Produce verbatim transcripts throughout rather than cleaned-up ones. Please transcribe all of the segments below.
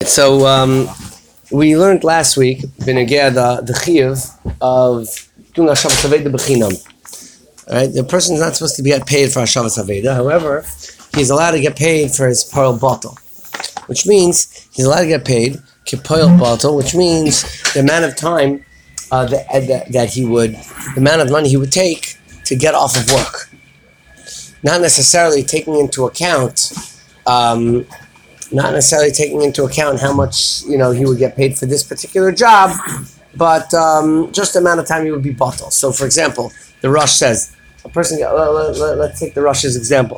So um, we learned last week, Benegea, the the chiyuv of doing Hashavas Aveda b'chinam. Right, the person is not supposed to be get paid for Hashavas Aveda. However, he's allowed to get paid for his poil bottle, which means he's allowed to get paid kipoil bottle, which means the amount of time uh, that, that that he would, the amount of money he would take to get off of work. Not necessarily taking into account. Um, Not necessarily taking into account how much you know he would get paid for this particular job, but um, just the amount of time he would be bottled. So, for example, the Rosh says a person. Let, let, let, let's take the Rosh's example.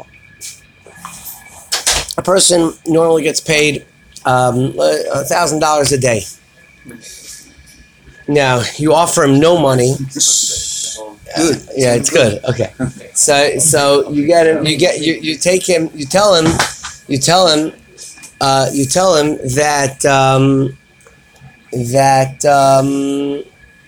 A person normally gets paid um, a thousand dollars a day. Now you offer him no money. Good. Uh, yeah, it's good. Okay. So, so you get him. You get you. You take him. You tell him. You tell him. Uh, you tell him that um, that um,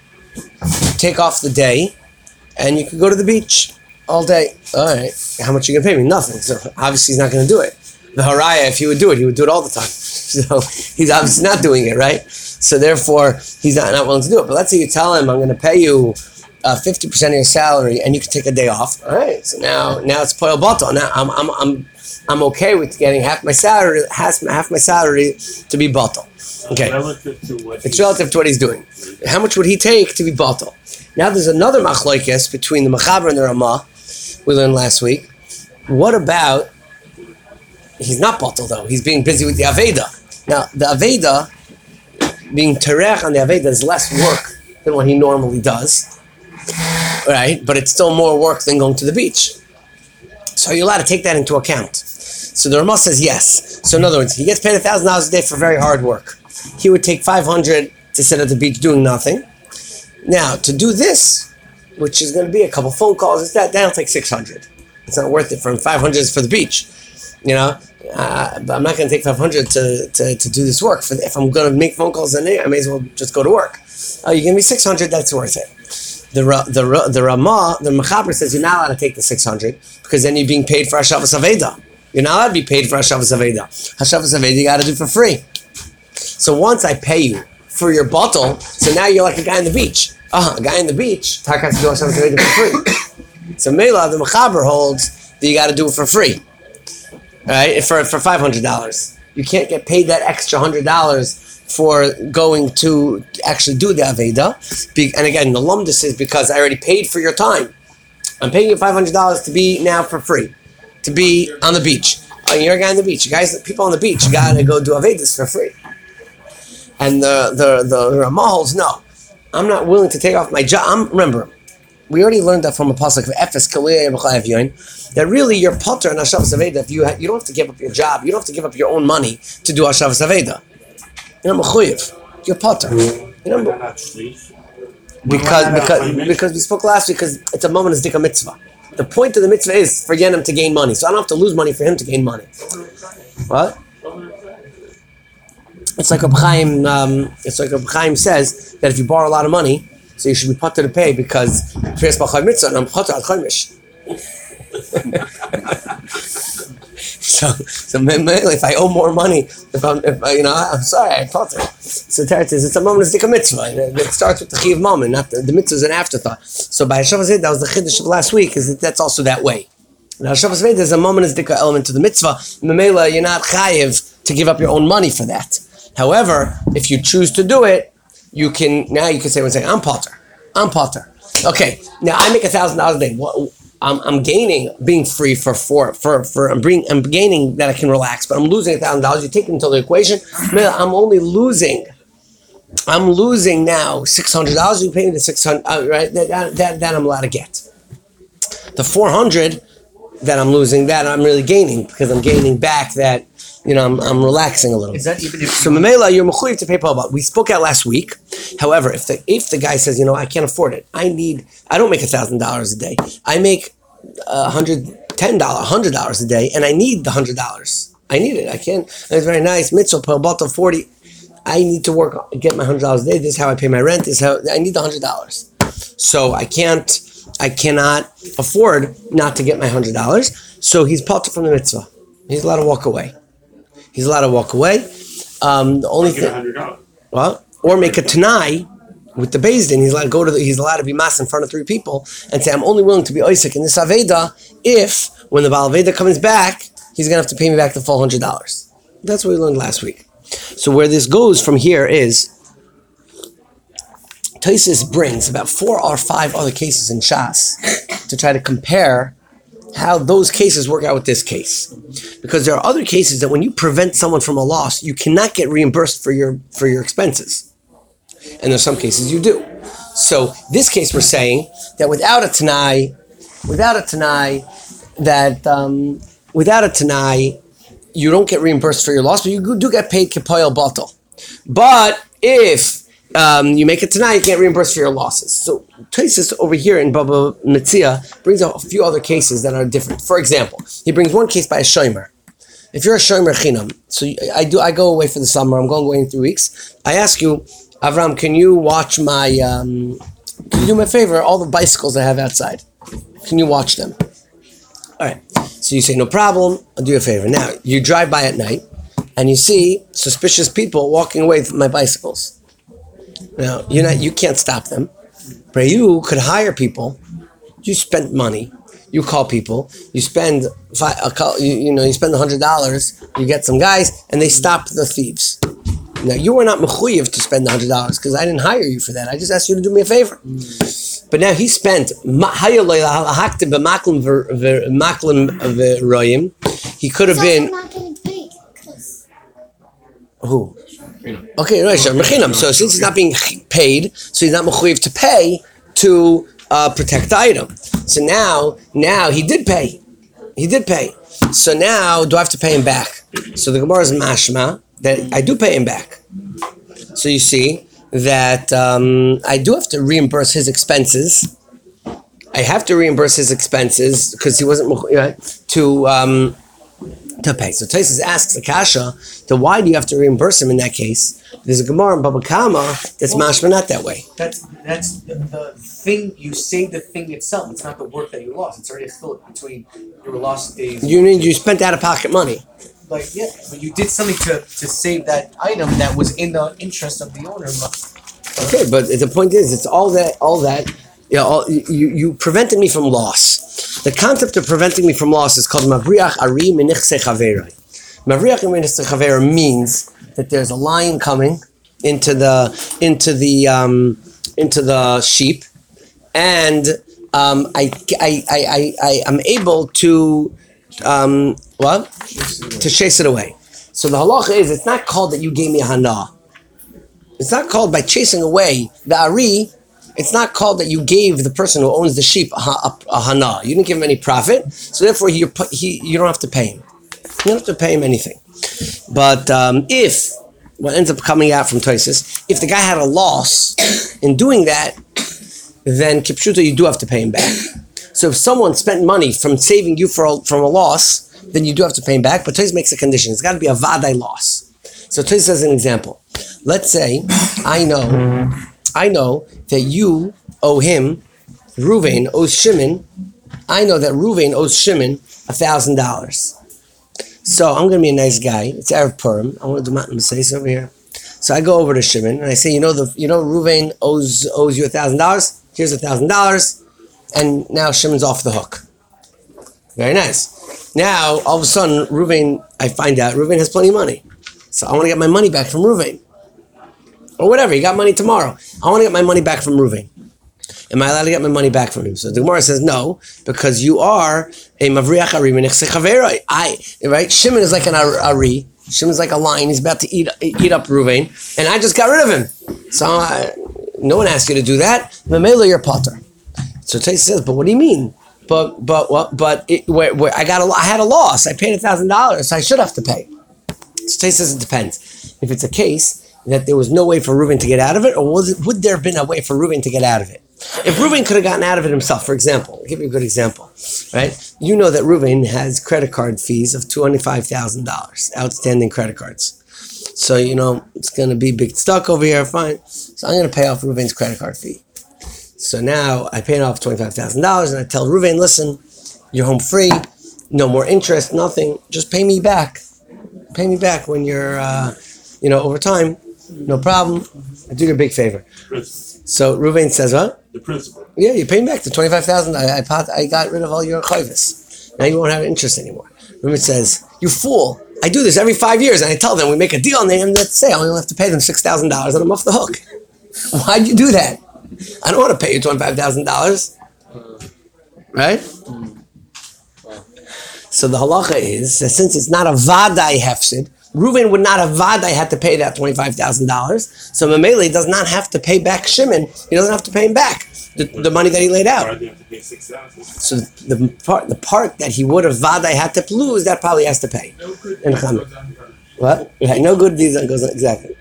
take off the day, and you can go to the beach all day. All right, how much are you gonna pay me? Nothing. So obviously he's not gonna do it. The haraya, if he would do it, he would do it all the time. So he's obviously not doing it, right? So therefore he's not, not willing to do it. But let's say you tell him, I'm gonna pay you uh, fifty percent of your salary, and you can take a day off. All right. So now now it's poil bottle. Now I'm I'm I'm. I'm okay with getting half my salary, half, half my salary to be bottle. Okay, relative to what it's relative to what he's doing. How much would he take to be bottle? Now there's another machlokes between the Mechaber and the Ramah. We learned last week. What about he's not bottle though? He's being busy with the Aveda. Now the Aveda, being terech on the Aveda is less work than what he normally does, right? But it's still more work than going to the beach. So you're allowed to take that into account. So the Ramah says yes. So in other words, he gets paid one thousand dollars a day for very hard work. He would take five hundred dollars to sit at the beach doing nothing. Now, to do this, which is going to be a couple phone calls, is that that'll take six hundred dollars. It's not worth it. From five hundred dollars is for the beach. You know, uh, but I'm not going to take five hundred dollars to, to, to do this work. For the, if I'm going to make phone calls in there, I may as well just go to work. Oh, you give me six hundred dollars, that's worth it. The the the Ramah, the Mechaber says you're not allowed to take the six hundred because then you're being paid for Hashavas Aveda. You're not allowed to be paid for Hashavas Aveda. Hashavas Aveda you got to do for free. So once I pay you for your bottle, so now you're like a guy on the beach. Uh-huh, a guy on the beach, Taka has to do Hashavas Aveda for free. So Mela, the Mechaber holds that you got to do it for free. All right, for for five hundred dollars. You can't get paid that extra one hundred dollars for going to actually do the Aveda. And again, the lumdus is because I already paid for your time. I'm paying you five hundred dollars to be now for free, to be on the beach. Oh, you're a guy on the beach. You guys, people on the beach, you got to go do Avedas for free. And the, the, the Ramah holds, no, I'm not willing to take off my job. I'm, remember, we already learned that from a pasuk of Efes Kaliyah B'Chayav Yoin, that really you're potter in Hashavas Aveda. If you, ha- you don't have to give up your job. You don't have to give up your own money to do Hashavas Aveda. You're not mechuyev. You're potter. You know, because because because we spoke last week. Because it's a moment of dika mitzvah. The point of the mitzvah is for Yenim to gain money. So I don't have to lose money for him to gain money. What? It's like a Chaim. Um, it's like a Chaim says that if you borrow a lot of money, so you should be potter to pay because first b'chayim mitzvah and I'm potter al chaymish. So, so if I owe more money, if I'm, if I, you know, I'm sorry, I thought it. So Teretz is, it's a moment of Dika Mitzvah. It starts with the Chiv moment, not the, the mitzvah is an afterthought. So by Hashavas Aveda, that was the Chiddush of last week, is that that's also that way. Now Hashavas Aveda is a moment of Dika element to the mitzvah. Memela, you're not chayiv to give up your own money for that. However, if you choose to do it, you can, now you can say, one second, I'm potter. I'm potter. Okay, now I make a thousand dollars a day. What? I'm, I'm gaining being free for for for for I'm bring I'm gaining that I can relax, but I'm losing a thousand dollars. You take it into the equation. I'm only losing. I'm losing now six hundred dollars. You pay me the six hundred, uh, right? That, that that I'm allowed to get. The four hundred that I'm losing, that I'm really gaining because I'm gaining back that. You know, I'm, I'm relaxing a little. Is that even if so? Memela, you're mechuyev to pay Paul. We spoke out last week. However, if the if the guy says, you know, I can't afford it, I need, I don't make a thousand dollars a day. I make a hundred ten dollars, a hundred dollars a day, and I need the hundred dollars. I need it. I can't. It's very nice. Mitzvah Paul bottle forty. I need to work, get my hundred dollars a day. This is how I pay my rent. This is how I need the hundred dollars. So I can't. I cannot afford not to get my hundred dollars. So he's potter from the mitzvah. He's allowed to walk away. He's allowed to walk away. Um, the only thing, well, or make a tanai with the Beis Din. He's allowed to go to the, he's allowed to be mas in front of three people and say, I'm only willing to be Isaac in this Aveda if when the Baal Aveda comes back, he's gonna have to pay me back the full hundred dollars. That's what we learned last week. So where this goes from here is Tosfos brings about four or five other cases in Shas to try to compare how those cases work out with this case. Because there are other cases that when you prevent someone from a loss, you cannot get reimbursed for your for your expenses. And there's some cases you do. So this case we're saying that without a Tanai, without a Tanai, that um, without a Tanai, you don't get reimbursed for your loss, but you do get paid Kipoil Batal. But if um, you make a Tanai, you can't reimburse for your losses. So Tosfos over here in Baba Metzia brings out a few other cases that are different. For example, he brings one case by a shomer. If you're a shomer chinam, so I do, I go away for the summer. I'm going away in three weeks. I ask you, Avram, can you watch my? Um, can you do me a favor? All the bicycles I have outside. Can you watch them? All right. So you say no problem. I'll do you a favor. Now you drive by at night, and you see suspicious people walking away with my bicycles. Now you're not. You can't stop them, but you could hire people. You spend money. You call people. You spend five, a call, you, you know. You spend a hundred dollars. You get some guys, and they stop the thieves. Now you were not mechuyev to spend a hundred dollars because I didn't hire you for that. I just asked you to do me a favor. Mm. But now he spent. He could have been. Not getting paid, Who? Okay, right. So, so since he's not being paid, so he's not mechuyev to pay to uh, protect the item. So now, now he did pay. He did pay. So now, do I have to pay him back? So the Gemara is mashma that I do pay him back. So you see that um, I do have to reimburse his expenses. I have to reimburse his expenses because he wasn't uh, to um, to pay. So Tosfos asks Akasha, then why do you have to reimburse him in that case? There's a Gemara in Baba Kama that's well, mashma not that way. That's that's the, the thing. You say the thing itself. It's not the work that you lost. It's already a split between your lost days. You mean you spent out of pocket money? Like yeah, but you did something to, to save that item that was in the interest of the owner. Okay, but the point is, it's all that all that you know. All, you you prevented me from loss. The concept of preventing me from loss is called Mavriach Ari Minichse Chaveroi. Mavriach Minichse Chaveroi means that there's a lion coming into the into the um, into the sheep, and um, I, I I I I am able to um, what to chase it away. So the halacha is it's not called that you gave me a hana. It's not called by chasing away the ari. It's not called that you gave the person who owns the sheep a, a, a hana. You didn't give him any profit, so therefore he, he you don't have to pay him. You don't have to pay him anything. But um, if what ends up coming out from Tosfos, if the guy had a loss in doing that, then kipshuta you do have to pay him back. So if someone spent money from saving you for a, from a loss, then you do have to pay him back. But Tosfos makes a condition. It's got to be a vadai loss. So Tosfos says an example. Let's say I know, I know that you owe him, Ruvain owes Shimon. I know that Ruvain owes Shimon a thousand dollars. So I'm going to be a nice guy. It's Erev Purim. I want to do Matan B'Seis over here. So I go over to Shimon and I say, you know, the you know, Ruvain owes owes you a thousand dollars. Here's a thousand dollars, and now Shimon's off the hook. Very nice. Now all of a sudden, Ruvain, I find out Ruvain has plenty of money. So I want to get my money back from Ruvain. Or whatever, he got money tomorrow. I want to get my money back from Ruvain. Am I allowed to get my money back from him? So the Gemara says no, because you are a Mavriach Ari Minichse Chaveroi. I, right? Shimon is like an Ari. Shimon is like a lion. He's about to eat eat up Ruvain, and I just got rid of him. So I, no one asked you to do that. Mamela, you're potter. So Tosfos says, but what do you mean? But but what? But it, where, where I got a, I had a loss. I paid a thousand dollars. So I should have to pay. So Tosfos says it depends. If it's a case that there was no way for Reuven to get out of it, or was it, would there have been a way for Reuven to get out of it? If Reuven could have gotten out of it himself, for example, I'll give you a good example, right? You know that Reuven has credit card fees of twenty-five thousand dollars, outstanding credit cards. So, you know, it's going to be big stuck over here, fine. So I'm going to pay off Reuven's credit card fee. So now I pay off twenty-five thousand dollars and I tell Reuven, listen, you're home free, no more interest, nothing, just pay me back. Pay me back when you're... Uh, you know, over time, no problem. I do you a big favor. Principle. So Reuven says, what? The principle. Yeah, you pay me back the twenty-five thousand. I, I pot- I got rid of all your chayvus. Now you won't have interest anymore. Reuven says, you fool. I do this every five years, and I tell them we make a deal, and they end up say I only have to pay them six thousand dollars, and I'm off the hook. Why'd you do that? I don't want to pay you twenty-five thousand dollars, right? So the halacha is that since it's not a vadai hefsid, Reuven would not have vadai had to pay that twenty-five thousand dollars. So Mamele does not have to pay back Shimon. He doesn't have to pay him back the, the money that he laid out. Why do you have to pay six thousand? So the part the part that he would have vadai had to lose, that probably has to pay. No good In deed Chama. goes undone. What? Right, no good deeds goes on, exactly.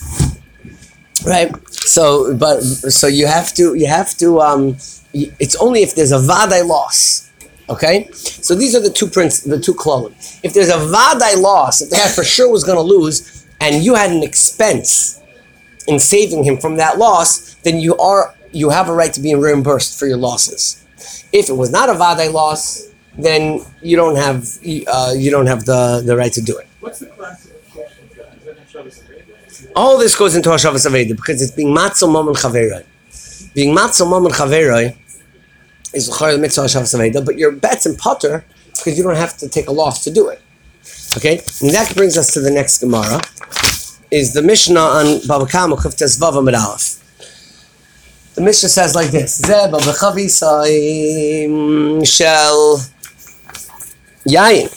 Right. So, but so you have to you have to. Um, y- it's only if there's a vadai loss. Okay. So these are the two prints, the two klolim. If there's a vadai loss, if the guy for sure was going to lose, and you had an expense in saving him from that loss, then you are you have a right to be reimbursed for your losses. If it was not a vadai loss, then you don't have uh, you don't have the, the right to do it. What's the classification for that? Is that Shabbos Aveda? All this goes into Hashavas Aveda because it's being matzel mom and chaveroi. Being matzel mom and chaveroi is the mitzvah Hashavas Aveda, but your bet's in potter because you don't have to take a loss to do it. Okay, and that brings us to the next Gemara. Is the Mishnah on Baba Kama Kuftes Vav Amid Aleph. The Mishnah says like this: Zeh Baba Chavisayim Shel Yayin.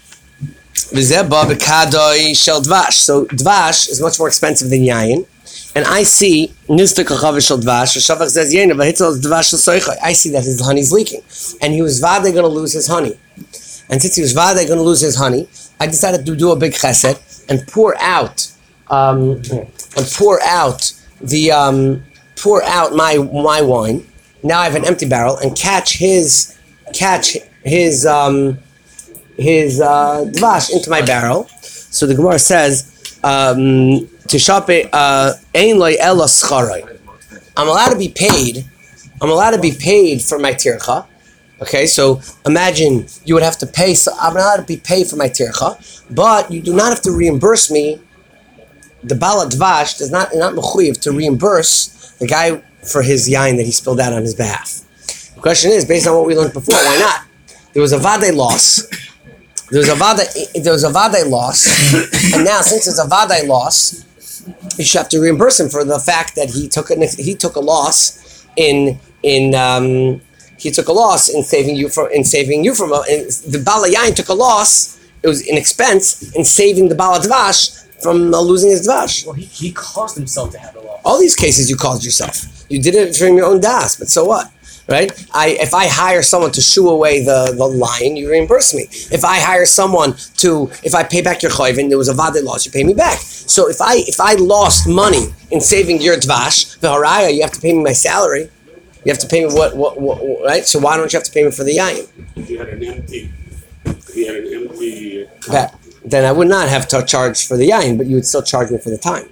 V'zeh Baba Kadoi Shel Dvash. So Dvash is much more expensive than Yayin. And I see Nista Kachav Shel Dvash. Shavach says Yayin, but Hitzel Dvash Shel Soichai. I see that his honey's leaking, and he was vade going to lose his honey. And since he was vade going to lose his honey, I decided to do a big chesed and pour out, um, and pour out the um, pour out my my wine. Now I have an empty barrel and catch his catch his um, his uh, dvash into my barrel. So the Gemara says um, to shop it ein loy ela scharai. I'm allowed to be paid. I'm allowed to be paid for my tircha. Okay, so imagine you would have to pay. So I'm allowed to be paid for my tircha, but you do not have to reimburse me. The Bala Dvash does not not mechuyev to reimburse the guy for his yain that he spilled out on his behalf. The question is, based on what we learned before, why not? There was a vade loss. There was a vade. There was a vade loss, and now since there's a vade loss, you should have to reimburse him for the fact that he took a he took a loss in in. Um, He took a loss in saving you from in saving you from a, in, the Bala Yain took a loss. It was an expense in saving the Bala Dvash from uh, losing his Dvash. Well, he, he caused himself to have a loss. All these cases you caused yourself. You did it from your own das, but so what? Right? I if I hire someone to shoo away the, the lion, you reimburse me. If I hire someone to if I pay back your chayvin, there was a vade loss, you pay me back. So if I if I lost money in saving your Dvash, the haraya, you have to pay me my salary. You have to pay me what, what, what, what, right? So why don't you have to pay me for the yayin? If you had an empty, if you had an empty. Uh, That, then I would not have to charge for the yayin, but you would still charge me for the time.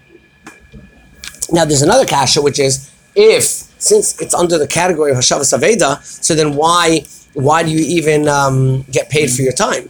Now there's another kasha, which is if since it's under the category of Hashavas Aveda, so then why why do you even um, get paid for your time?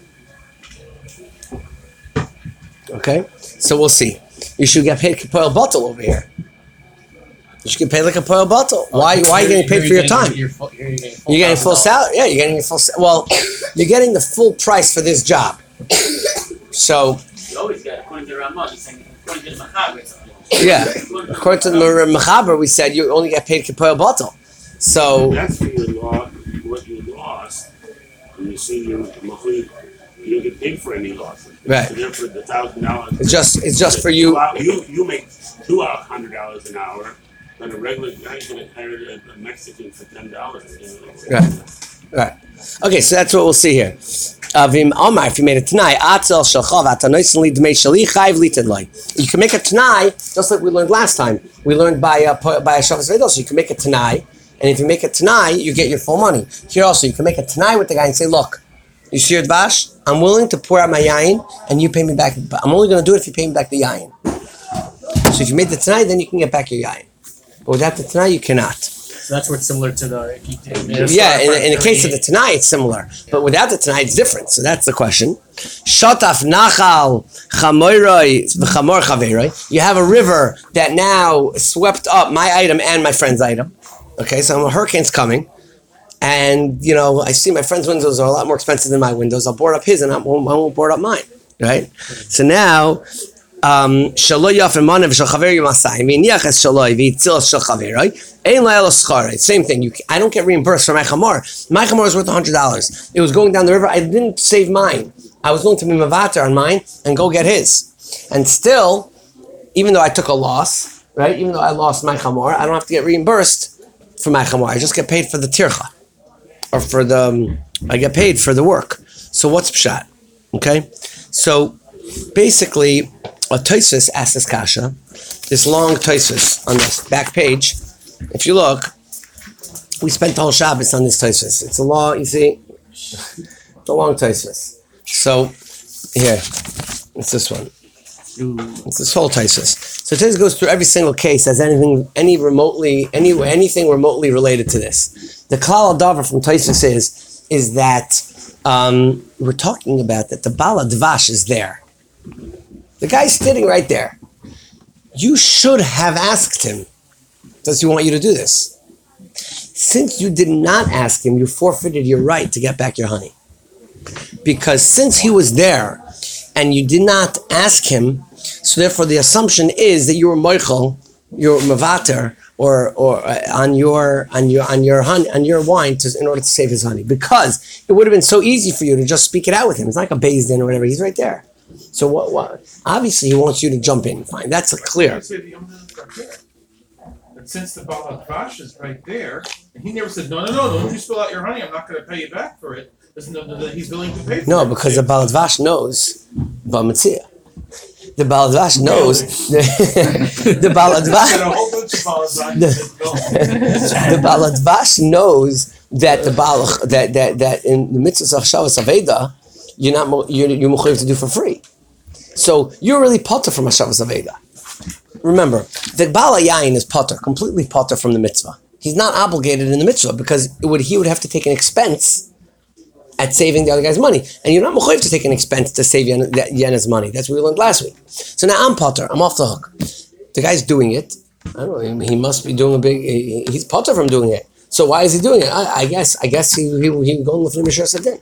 Okay, so we'll see. You should get paid kipoil bottle over here. You should get paid like a poil bottle. Why? Why are you getting paid for your time? You're, full, you're getting full, You're getting full salary. Yeah, you're getting your full. Sa- well, you're getting the full price for this job. So You always got, according to the Ramah, he's saying, according to the Machaber, it's yeah, according to the Mechaber, we said you only get paid kipoil bottle. So That's for your law, what you lost, and you see your monthly, you don't get paid for any losses. Right. So therefore, the thousand dollars. it's just it's just for you. You you make two hundred dollars an hour, but a regular guy's gonna hire a, a Mexican for ten dollars. Right. Right. Okay, so that's what we'll see here. Avim Omar, if you made a tanai, atzel shalchav atanoisenli dmei shali chayv litedloi. You can make a tanai just like we learned last time. We learned by uh, by a shavas vedel, so you can make a tanai, and if you make a tanai, you get your full money. Here also, you can make a tanai with the guy and say, look, you see your dvash? I'm willing to pour out my yain, and you pay me back. But I'm only going to do it if you pay me back the yain. So if you made the tanai, then you can get back your yain. But without the tanai, you cannot. So that's what's similar to the if you did. Yeah, in, in the case of the Tanai, it's similar. But without the Tanai, it's different. So that's the question. Shotaf nachal chamoiroi v'chamor chaveroi. You have a river that now swept up my item and my friend's item. Okay, so a hurricane's coming. And, you know, I see my friend's windows are a lot more expensive than my windows. I'll board up his and I won't, I won't board up mine. Right? So now... Um, same thing. You, I don't get reimbursed for my chamor. My chamor is worth one hundred dollars. It was going down the river. I didn't save mine. I was going to be mavater on mine and go get his. And still, even though I took a loss, right? Even though I lost my chamor, I don't have to get reimbursed for my chamor. I just get paid for the tircha, or for the. Um, I get paid for the work. So what's pshat? Okay, so basically. A Tosfos asks this kasha, this long Tosfos on this back page. If you look, we spent the whole Shabbos on this Tosfos. It's a long, you see, it's a long Tosfos. So here, it's this one. It's this whole Tosfos. So Tosfos goes through every single case as anything, any remotely, any anything remotely related to this. The klal davar from Tosfos is is that um, we're talking about that the Bala Dvash is there. The guy's sitting right there. You should have asked him, does he want you to do this? Since you did not ask him, you forfeited your right to get back your honey. Because since he was there and you did not ask him, so therefore the assumption is that you were moichel, you were mavater, or or uh, on your on your on your honey, on your wine to, in order to save his honey. Because it would have been so easy for you to just speak it out with him. It's like a Beis Din or whatever. He's right there. So what? What? Obviously, he wants you to jump in. Fine, that's a clear. I say the owner is right there. But since the Baal Dvash is right there, and he never said, no, no, no, don't you spill out your honey. I'm not going to pay you back for it. Doesn't know that he's willing to pay for No, it. because the Baal Dvash knows Bamitzia. The Baal Dvash knows the, the Baal Got a Dvash. whole bunch of Baal Dvash The, that go. the Baal Dvash knows that the Baal that that that in the mitzvah of Shavas Aveda, you're not mo- you're you're mechuyev to do for free. So you're really potter from Hashavas Aveda. Remember, the Baal Yain is potter, completely potter from the mitzvah. He's not obligated in the mitzvah because it would he would have to take an expense at saving the other guy's money. And you're not mechuyev to take an expense to save Yen, Yenna's money. That's what we learned last week. So now I'm potter, I'm off the hook. The guy's doing it. I don't know, he must be doing a big, he, he's potter from doing it. So why is he doing it? I, I guess I guess he he, he going with Mishra Sadin.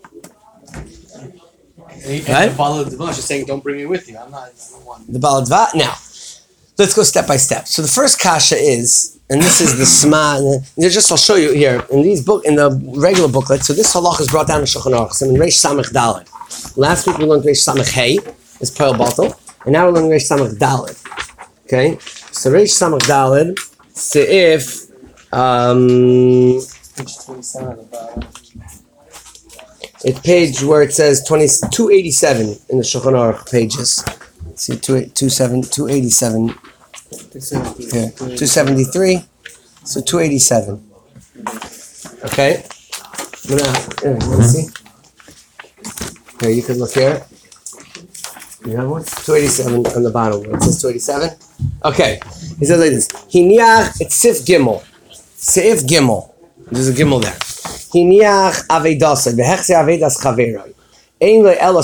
And Right? the Baal Dvash is saying, don't bring me with you. I'm not, I don't want. The Baladva. Now, let's go step by step. So the first kasha is, and this is the Sma, just I'll show you here, in these book, in the regular booklet, so this halach is brought down in Shulchan Aruch, so in Reish Samech Daled. Last week we learned Reish Samech Hey, is Pearl Bottle, and now we're learning Reish Samech Daled. Okay? So Reish Samech Daled, Seif, um, Page twenty-seven of the Baal. it's page where it says twenty-two eighty-seven in the Shulchan Aruch pages. See, two eighty-seven here, two seventy-three, so two eighty-seven. Okay? Now, here, you wanna see? Here, you can look here. You have one? two eighty-seven on the bottom. Where it says two eighty-seven? Okay. He says like this. Hiniach, it's Sif Gimel. Sif Gimel. There's a Gimel there. Hiniach Avedasa. Behechse Avedas Chaveroi. I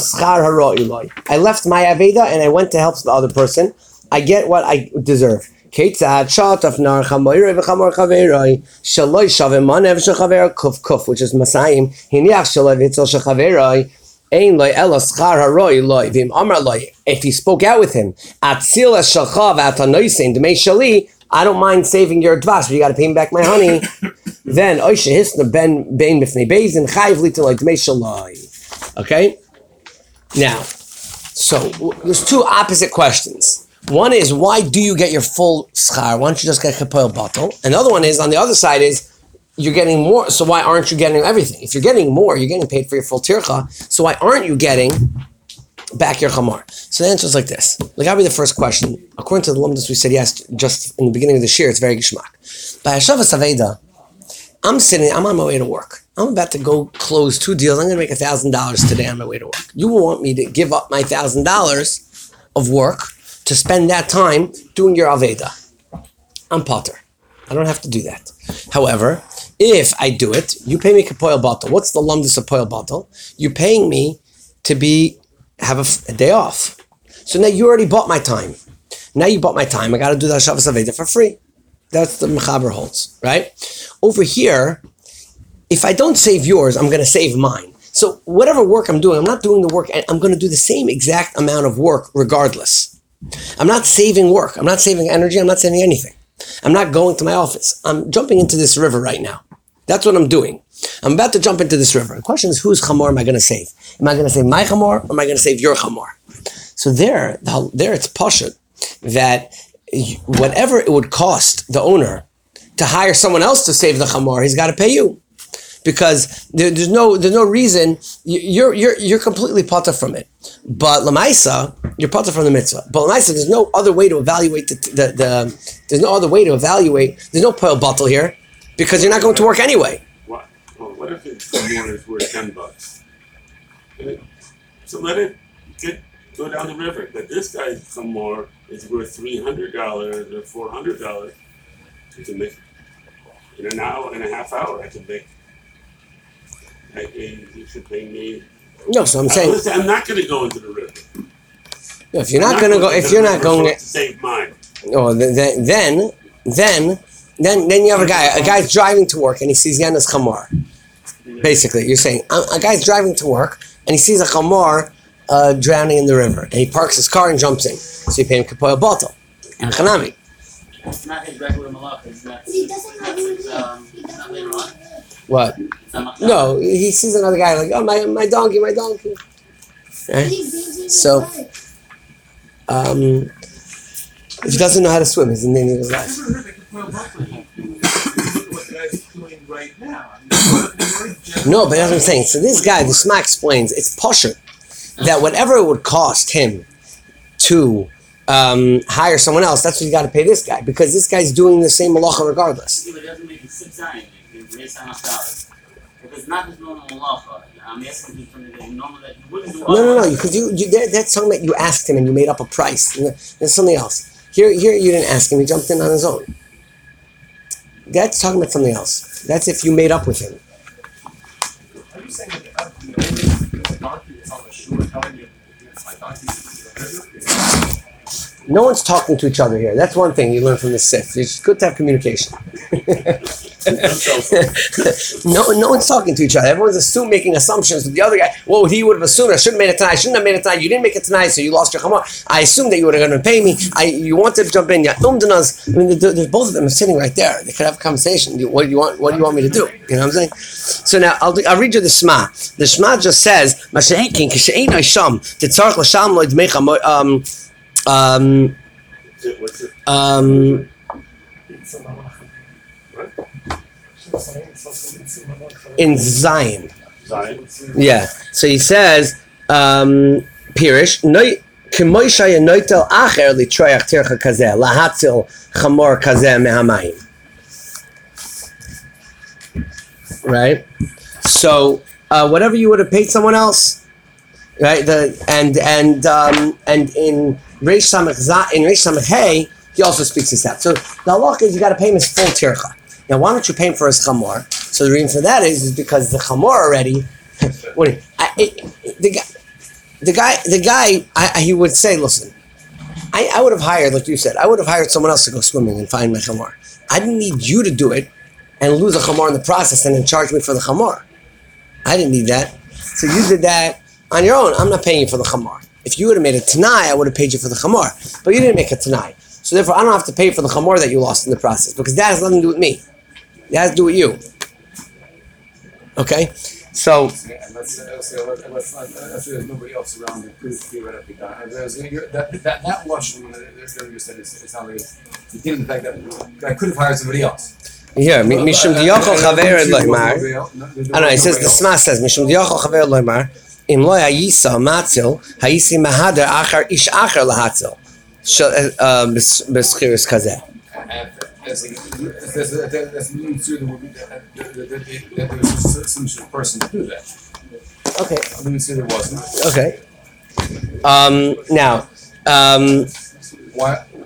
left my Aveda and I went to help the other person. I get what I deserve. Kuf kuf, which is Masayim. If he spoke out with him, I don't mind saving your dvash, but you got to pay me back my honey. Then okay? Now, so there's two opposite questions. One is, why do you get your full schar? Why don't you just get a kapoil bottle? Another one is, on the other side is, you're getting more, so why aren't you getting everything? If you're getting more, you're getting paid for your full tircha, so why aren't you getting back your chamar? So the answer is like this. Like, I'll be the first question. According to the lumdus we said yes, just in the beginning of this year, it's very gishmak. By Hashavas Aveda, I'm sitting, I'm on my way to work. I'm about to go close two deals. I'm going to make one thousand dollars today on my way to work. You want me to give up my one thousand dollars of work to spend that time doing your Aveda. I'm potter. I don't have to do that. However, if I do it, you pay me kapoil bottle. What's the lumdus of poil bottle? You're paying me to be have a, a day off. So now you already bought my time. Now you bought my time. I got to do the Hashavas Aveda for free. That's the Mechaber holds, right? Over here, if I don't save yours, I'm going to save mine. So whatever work I'm doing, I'm not doing the work. I'm going to do the same exact amount of work regardless. I'm not saving work. I'm not saving energy. I'm not saving anything. I'm not going to my office. I'm jumping into this river right now. That's what I'm doing. I'm about to jump into this river. The question is, whose chamor am I going to save? Am I going to save my chamor, or am I going to save your chamor? So there, the, there it's pashut that whatever it would cost the owner to hire someone else to save the chamor, he's got to pay you, because there, there's no there's no reason you're you're you're completely potter from it. But lamaisa, you're potter from the mitzvah. But lamaisa, there's no other way to evaluate the, the the there's no other way to evaluate. There's no poil bottle here, because you're not going to work anyway. What? Well, what if it's chamor is worth ten bucks? So let it get go down the river. But this guy's chamor is worth three hundred dollars or four hundred dollars. You can make in an hour and a half hour. I can make. I, you should pay me. No, so I'm Uh, saying, listen, I'm not going to go into the river. if you're I'm not going to go, into if the you're not river going to to, save mine. oh, then then then then then you have a guy. A guy's driving to work and he sees Yanis chamor. Basically, you're saying a, a guy's driving to work and he sees a chamor uh, drowning in the river, and he parks his car and jumps in. So you pay him kapoil bottle. And chanami. It's not his regular malach. It's not. He doesn't That's know his. Um. It's not later on. What? It's not malach. No, he sees another guy like, oh, my my donkey, my donkey. Right? So, um, if he doesn't know how to swim, he's in danger of his I've life. never heard they could put a buffer in. Look at what the guy's doing right now. I mean, No, but that's what I'm saying. So this guy, the Shema explains, it's posher that whatever it would cost him to um, hire someone else, that's what you got to pay this guy, because this guy's doing the same malacha regardless. Yeah, but it doesn't make it six nine. It's raised on dollars. If it's not his normal malacha, I'm asking you something that normal that you wouldn't do. No, no, no, because you, you that, that's something that you asked him and you made up a price. And there's something else. Here, here you didn't ask him; he jumped in on his own. That's talking about something else. That's if you made up with him. Are you saying that the donkey is on the shore telling you it's my donkey? No one's talking to each other here. That's one thing you learn from the Sif. It's good to have communication. no, no one's talking to each other. Everyone's assuming, making assumptions with the other guy. Well, he would have assumed I shouldn't have made it tonight. I shouldn't have made it tonight. You didn't make it tonight, so you lost your chamor. I assumed that you were going to pay me. I, you wanted to jump in. You umdanas. I mean, the, the, both of them are sitting right there. They could have a conversation. What do you want? What do you want me to do? You know what I'm saying? So now I'll, do, I'll read you the Shema. The Shema just says, um, um, What's it? um, in Zion. Zion? Yeah. So he says, um, Pirish, noi k'moisha yenoitel acher litroyach tircha kazeh, lahatzil chamor kazeh mehamayim. Right? So, uh, whatever you would have paid someone else, right? The and and um, and in Reish Samach Za in Reish Samach Hey, he also speaks this out. So the halach is you got to pay him his full tircha. Now, why don't you pay him for his chamor? So the reason for that is, is because the chamor already. what do you, I, it, the guy, the guy, the guy, I, I, he would say, listen, I, I would have hired, like you said, I would have hired someone else to go swimming and find my chamor. I didn't need you to do it and lose a chamor in the process and then charge me for the chamor. I didn't need that. So you did that on your own. I'm not paying you for the chamor. If you would have made a tanai, I would have paid you for the chamor. But you didn't make a tanai. So therefore, I don't have to pay for the chamor that you lost in the process, because that has nothing to do with me. It has to do with you. Okay? So, And let's say, let's say, let's say, let's say there's nobody else around that could theoretically die. And there's, that, that, that Lashon, that you said, it's, it's not like it's given the fact that I could have hired somebody else. here, Mishum Diyochel Chaver Loimar. I know, it says, the Sma says, Mishum Diyochel Chaver Loimar, Im Lo Hayisa Matzil, Hayisi Mahader Achar Ish Achar Lahatzil. Beschiris Kazeh. That's that's means to that there was some sort of person to do that. Okay. I wouldn't say there wasn't. Okay. Um, now, um, Why?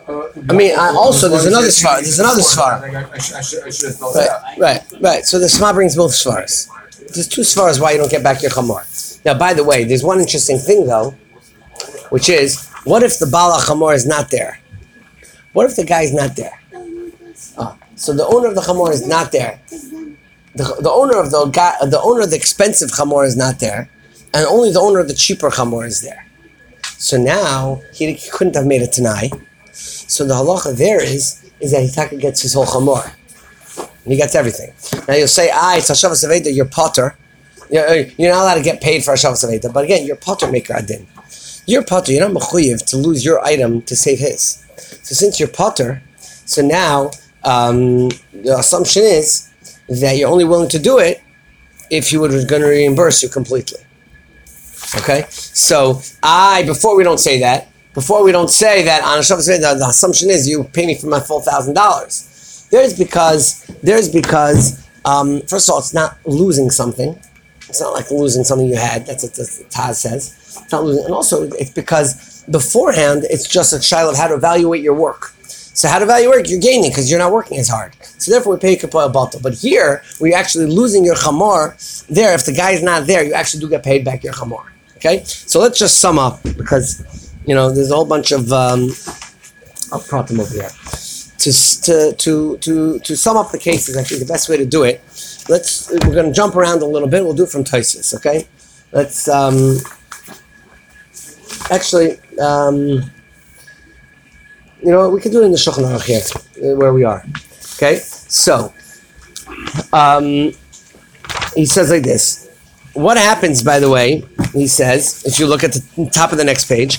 I mean, I also there's another svar. There's another svar. I should, I should, I should have thought that. Right, right, right. So the Sma brings both svaras. There's two svaras why you don't get back your chamor. Now, by the way, there's one interesting thing though, which is, what if the Baal HaChamor is not there? What if the guy is not there? Oh, so the owner of the chamor is not there. The, the owner of the guy, the owner of the expensive chamor is not there, and only the owner of the cheaper chamor is there. So now he, he couldn't have made it Tanai. So the halacha there is is that Hitaka gets his whole chamor. And he gets everything. Now you'll say, ah, it's Hashavas Aveda, you're potter. You're, you're not allowed to get paid for Hashavas Aveda. But again, you're potter maker adin. You're potter, you're not mechuyev to lose your item to save his. So since you're potter, so now um, the assumption is that you're only willing to do it if he was going to reimburse you completely. Okay? So I, before we don't say that, before we don't say that on Hashavas Aveda, the assumption is you pay me for my full thousand dollars. There's because, there's because, um, first of all, it's not losing something. It's not like losing something you had. That's what the Taz says. It's not losing. And also, it's because beforehand, it's just a child of how to evaluate your work. So how to evaluate work, you're gaining because you're not working as hard. So therefore, we pay kapoy batal. But here, where you're actually losing your chamor, there, if the guy is not there, you actually do get paid back your chamor. Okay? So let's just sum up because, you know, there's a whole bunch of, um, I'll prop them over here. To, to, to, to, to sum up the cases, I think the best way to do it, let's, we're going to jump around a little bit. We'll do it from Tosfos, okay? Let's, um, actually, um, you know, we can do it in the Shulchan Aruch here, where we are. Okay? So, um, he says like this. What happens, by the way, he says, if you look at the top of the next page,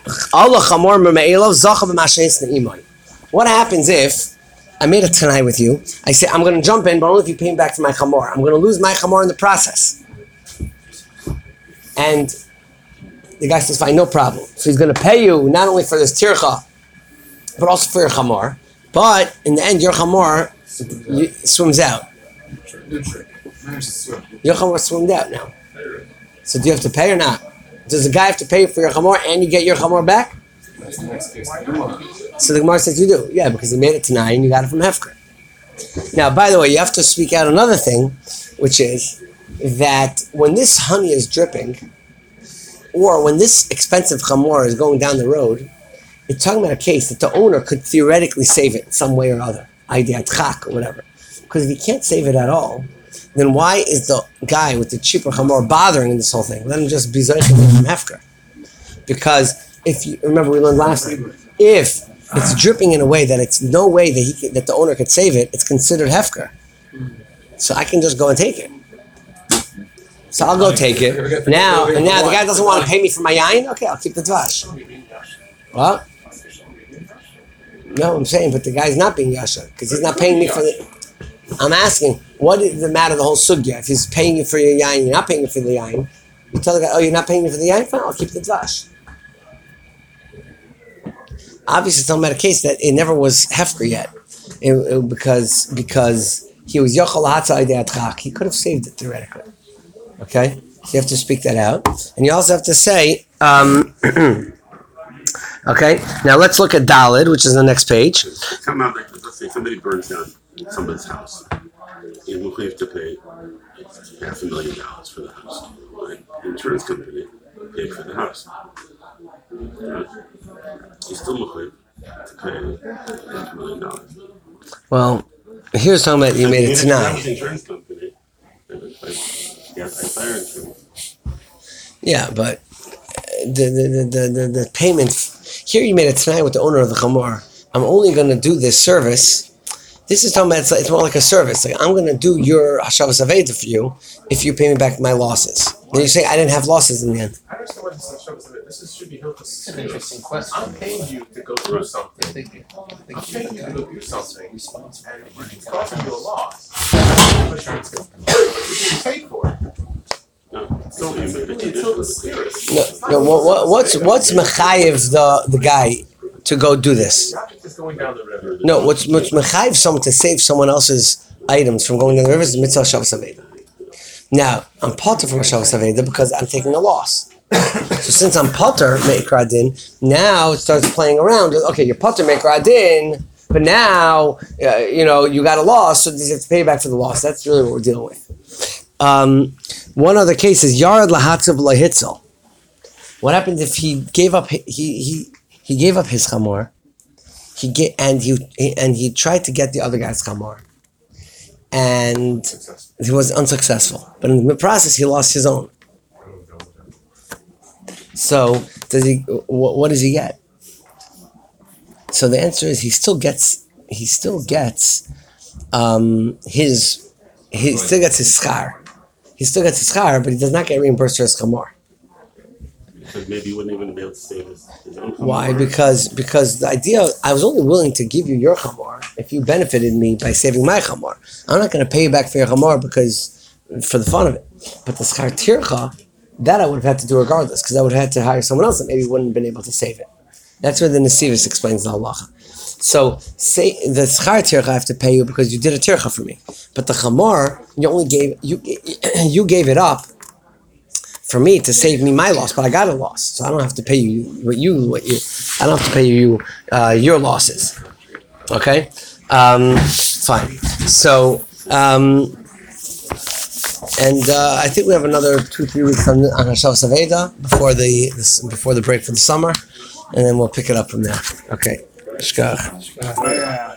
what happens if I made a Tanai with you, I say, I'm going to jump in, but only if you pay me back for my chamor. I'm going to lose my chamor in the process. And the guy says, fine, no problem. So he's going to pay you not only for this tircha, but also for your chamor. But in the end, your chamor you, swims out. Your chamor swims out now. So do you have to pay or not? Does the guy have to pay for your chamor and you get your chamor back? That's the next case. So the Gemara says you do. Yeah, because he made it tonight and you got it from Hefker. Now, by the way, you have to speak out another thing, which is that when this honey is dripping, or when this expensive chamor is going down the road, it's talking about a case that the owner could theoretically save it some way or other, idea chak or whatever. Because if he can't save it at all, then why is the guy with the cheaper chamor bothering in this whole thing? Let him just be zoichim from Hefker. Because if you remember, we learned last week, if it's dripping in a way that it's no way that he can, that the owner could save it, it's considered Hefker. So I can just go and take it. So I'll go take it. Now, and now the guy doesn't want to pay me for my yain? Okay, I'll keep the dvash. What? No, I'm saying, but the guy's not being yasha, because he's not paying me for the... I'm asking, what is the matter of the whole sugya? If he's paying you for your yain, you're not paying you for the yain, you tell the guy, oh, you're not paying me for the yain? Fine, I'll keep the dvash. Obviously, it's talking about a case that it never was hefker yet, it, it, because because he was yochel hatzah idei he could have saved it theoretically. Okay, so you have to speak that out, and you also have to say, um, okay. Now let's look at Dalid, which is the next page. Come out like this. Let's say somebody burns down somebody's house, and we'll have to pay half a million dollars for the house. Right? The insurance company paid for the house. Right? He's still mechuyev to pay half a million dollars. Well, here's talking about you made it tonight. The insurance company. Yeah, I fired insurance. Yeah, but the the, the the the payment here you made it tonight with the owner of the chamor. I'm only going to do this service. This is talking about it's, like, it's more like a service. Like I'm going to do your hashavas aveda for you if you pay me back my losses. And you say I didn't have losses in the end. I understand what this hashavas aveda. This is, should be hilchos. It's an interesting question. I'm paying you to go through something. I'm paying you to go do something, and it's costing you a loss. Insurance company. You're getting paid for it. No, So you it's made it. really until the spirit. No, no. What, what, what's what's mechayev the the guy to go do this? Traffic is going down the river. No, what's what's mechayev someone to save someone else's items from going down the river is the mitzvah hashavas aveda. Now I'm part of hashavas aveda because I'm taking a loss. So since I'm potter meikra din, now it starts playing around. Okay, you're potter meikra din, but now uh, you know you got a loss, so you have to pay back for the loss. That's really what we're dealing with. Um, one other case is yarad lahatzav lahitzel. What happens if he gave up? He he he gave up his chamor. He get and he, he and he tried to get the other guy's chamor, and he was unsuccessful. But in the process, he lost his own. So does he? What, what does he get? So the answer is he still gets. He still gets um, his. He still gets his schar. He still gets his schar, but he does not get reimbursed for his chamor. Because maybe he wouldn't even be able to save his, his own. Why? chamor. Because because the idea, I was only willing to give you your chamor if you benefited me by saving my chamor. I'm not going to pay you back for your chamor because for the fun of it. But the schar tircha, that I would have had to do regardless, because I would have had to hire someone else that maybe wouldn't have been able to save it. That's where the Nesivus explains the halacha. So say the schar tircha I have to pay you because you did a tircha for me, but the chamor you only gave you you gave it up for me to save me my loss, but I got a loss, so I don't have to pay you what you what you I don't have to pay you uh, your losses. Okay, um, fine. So. Um, And uh, I think we have another two, three weeks on, on Hashavas Aveda before the this, before the break for the summer, and then we'll pick it up from there. Okay. Shkach.